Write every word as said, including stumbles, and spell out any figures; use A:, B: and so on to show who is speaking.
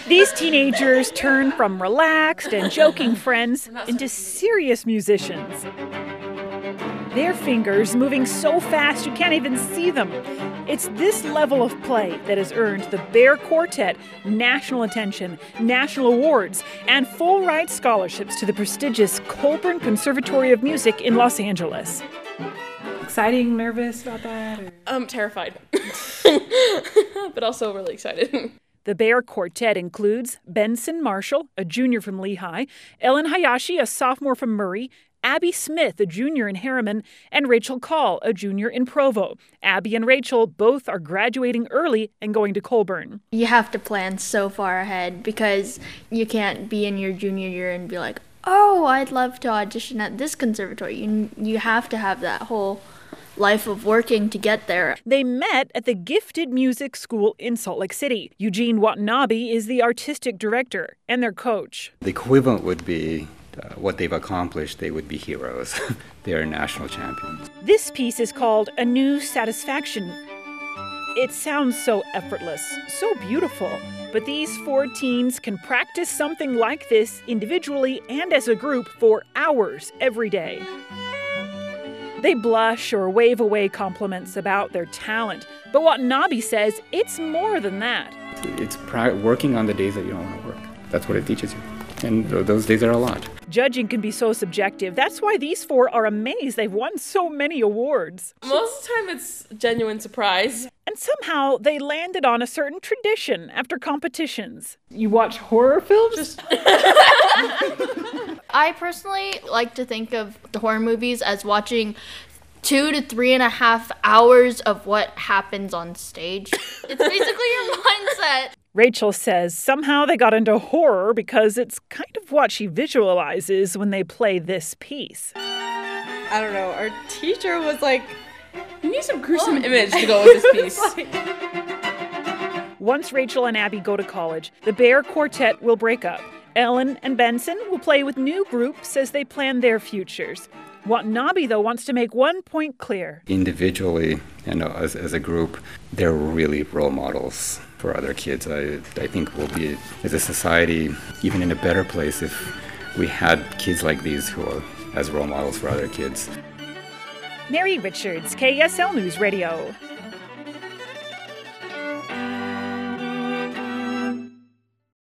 A: These teenagers turn from relaxed and joking friends into serious musicians. Their fingers moving so fast you can't even see them. It's this level of play that has earned the Bear Quartet national attention, national awards, and full-ride scholarships to the prestigious Colburn Conservatory of Music in Los Angeles. Exciting, nervous about that? Or?
B: I'm terrified, but also really excited.
A: The Bear Quartet includes Benson Marshall, a junior from Lehigh, Ellen Hayashi, a sophomore from Murray, Abby Smith, a junior in Harriman, and Rachel Call, a junior in Provo. Abby and Rachel both are graduating early and going to Colburn.
C: You have to plan so far ahead because you can't be in your junior year and be like, oh, I'd love to audition at this conservatory. You, you have to have that whole life of working to get there.
A: They met at the Gifted Music School in Salt Lake City. Eugene Watanabe is the artistic director and their coach.
D: The equivalent would be uh, what they've accomplished. They would be heroes. They are national champions.
A: This piece is called A New Satisfaction. It sounds so effortless, so beautiful. But these four teens can practice something like this individually and as a group for hours every day. They blush or wave away compliments about their talent, but Watanabe says it's more than that.
D: It's pri- working on the days that you don't want to work. That's what it teaches you. And th- those days are a lot.
A: Judging can be so subjective. That's why these four are amazed they've won so many awards.
B: Most of the time it's genuine surprise.
A: And somehow they landed on a certain tradition after competitions. You watch horror films?
B: Just
C: I personally like to think of the horror movies as watching two to three and a half hours of what happens on stage. It's basically your mindset.
A: Rachel says somehow they got into horror because it's kind of what she visualizes when they play this piece.
E: I don't know, our teacher was like,
B: you need some gruesome image to go with this piece.
A: Once Rachel and Abby go to college, the Bear Quartet will break up. Ellen and Benson will play with new groups as they plan their futures. Watanabe, though, wants to make one point clear.
D: Individually and as, as a group, they're really role models for other kids. I, I think we'll be, as a society, even in a better place if we had kids like these who are as role models for other kids.
A: Mary Richards, K S L News Radio.